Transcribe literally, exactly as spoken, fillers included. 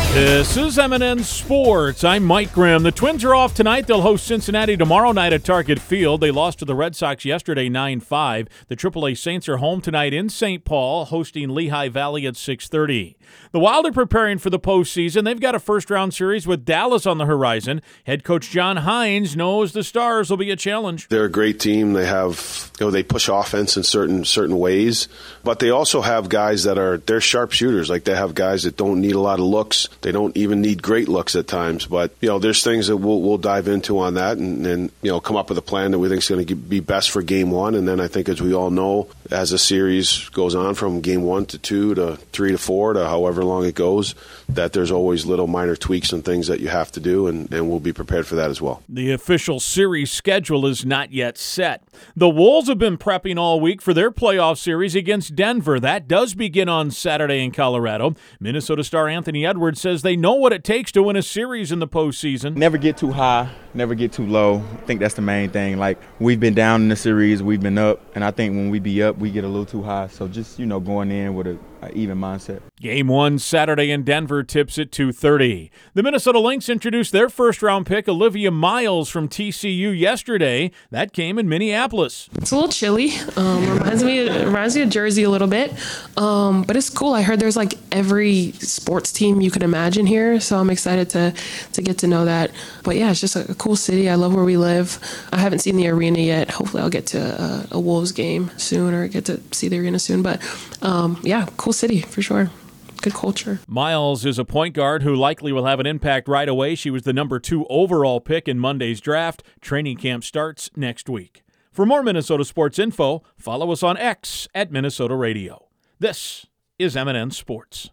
This is M and N Sports. I'm Mike Grimm. The Twins are off tonight. They'll host Cincinnati tomorrow night at Target Field. They lost to the Red Sox yesterday nine five. The triple A Saints are home tonight in Saint Paul, hosting Lehigh Valley at six thirty. The Wild are preparing for the postseason. They've got a first-round series with Dallas on the horizon. Head coach John Hines knows the Stars will be a challenge. They're a great team. They have, you know, they push offense in certain certain ways, but they also have guys that are they're sharpshooters. Like they have guys that don't need a lot of looks. They don't even need great looks at times. But you know, there's things that we'll we'll dive into on that, and, and you know, come up with a plan that we think is going to be best for Game One. And then I think, as we all know, as the series goes on from Game One to two to three to four to however long it goes, that there's always little minor tweaks and things that you have to do, and, and we'll be prepared for that as well. The official series schedule is not yet set. The Wolves have been prepping all week for their playoff series against Denver. That does begin on Saturday in Colorado. Minnesota star Anthony Edwards says they know what it takes to win a series in the postseason. Never get too high, never get too low. I think that's the main thing. Like, we've been down in the series, we've been up, and I think when we be up, we get a little too high. So just, you know, going in with a, a even mindset. Game one Saturday in Denver tips at two thirty. The Minnesota Lynx introduced their first-round pick, Olivia Miles from T C U, yesterday. That came in Minneapolis. It's a little chilly. Um, reminds me reminds me of Jersey a little bit, um, but it's cool. I heard there's like every sports team you could imagine here, so I'm excited to to get to know that. But yeah, it's just a, a cool city. I love where we live. I haven't seen the arena yet. Hopefully, I'll get to a, a Wolves game soon, or get to see the arena soon. But um, yeah, cool city for sure. Good culture. Miles is a point guard who likely will have an impact right away. She was the number two overall pick in Monday's draft. Training camp starts next week. For more Minnesota sports info, follow us on X at Minnesota Radio. This is M and N Sports.